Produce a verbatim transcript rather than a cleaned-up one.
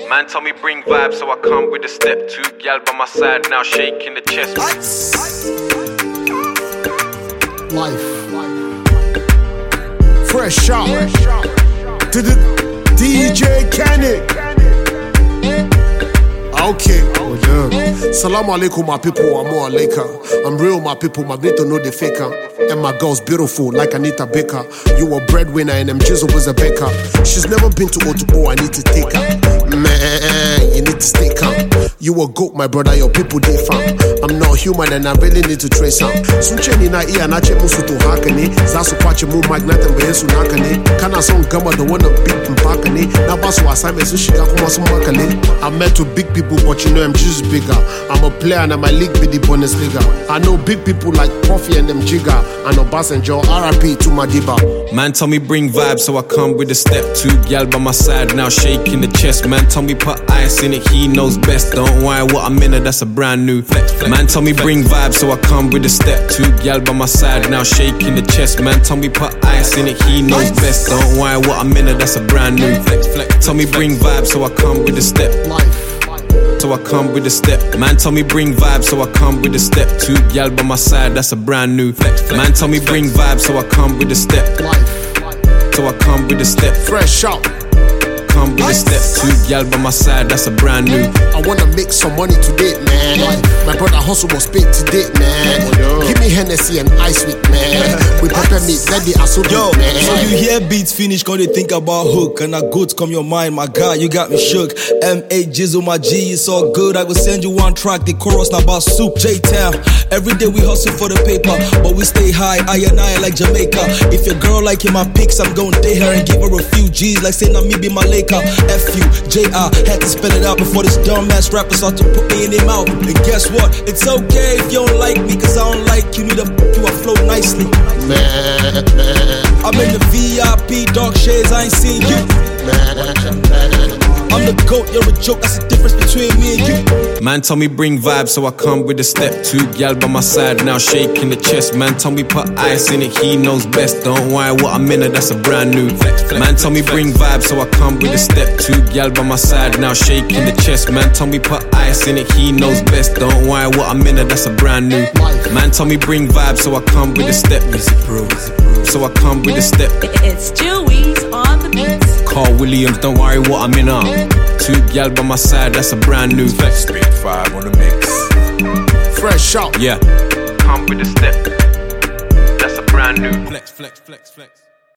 Man told me bring vibes, so I come with a step. Two gal by my side now shaking the chest. Life. Fresh out to the D J Kenny. Okay. Oh, yeah. Salaam alaikum, my people. I'm more alaika. I'm real, my people. My need to know the faker. And my girl's beautiful, like Anita Baker. You a breadwinner, and them Jizzle was a baker. She's never been to O to O. I need to take her. Man, you need to stay calm. You a goat, my brother. Your people they found. I'm not human, and I really need to trace out. Suncheni na iya na che musu to hakani. Zasu kwache mu magnet and beyesu nakani. Kana song gamba the one of big mpakani. Na basu assignment so shiga kuma su makani. I met with big people, but you know I'm just bigger. I'm a player and my league be the Bundesliga. I know big people like Puffy and them Jigga. And Obasanjo, R I P to Madiba. Man told me bring vibes, so I come with a step. Two gal by my side now shaking the chest. Man told me put ice in it, he knows best. Don't worry what I'm in it, that's a brand new flex. Man told me bring vibes, so I come with a step. Two gal by my side now shaking the chest. Man told me put ice in it, he knows best. Don't worry what I'm in it, that's a brand new flex. Told me bring vibes, so I come with a step. So I come with a step. Man told me bring vibes, so I come with a step. Two gal by my side, that's a brand new flex. Man told me bring vibes, so I come with a step. So I come with a step. Fresh out. Come with a step. Two gal by my side, that's a brand new. I wanna make some money today, man. My brother hustle was paid today, man. Give me Hennessy and ice with, man. With pepper meat, let the asso Yo, man. so you hear beats finish, cause they think about hook. And a goods come your mind, my God, you got me shook. M A Jizzle, my G, it's all good. I will send you one track, the chorus now about soup. J-Town, every day we hustle for the paper, but we stay high, I and I like Jamaica. If your girl like in my pics, I'm gon' date her and give her a few G's, like saying me be my Laker. F U J I, had to spell it out before this dumbass rapper start to put me in their mouth. And guess what? It's okay if you don't like me, cause I don't like you, need a you I flow nicely. Man, man. I'm in the V I P, dark shades, I ain't seen you. Man, man. I'm the GOAT, you're a joke, that's the difference between me and you. Man told me bring vibes, so I come with a step. Two gal by my side now shaking the chest. Man told me put ice in it, he knows best. Don't worry what I'm in it, that's a brand new flex. Man told me bring vibes, so I come with a step. Two gal by my side now shaking the chest. Man told me put ice in it, he knows best. Don't worry what I'm in it, that's a brand new. Man told me bring vibes, so I come with a step. So I come with a step. It's Chewy's on the beats. Carl Williams, don't worry what I'm in on. Two gal by my side, that's a brand new flex. Big five on the mix. Fresh out. Yeah. Come with a step. That's a brand new flex, flex, flex, flex.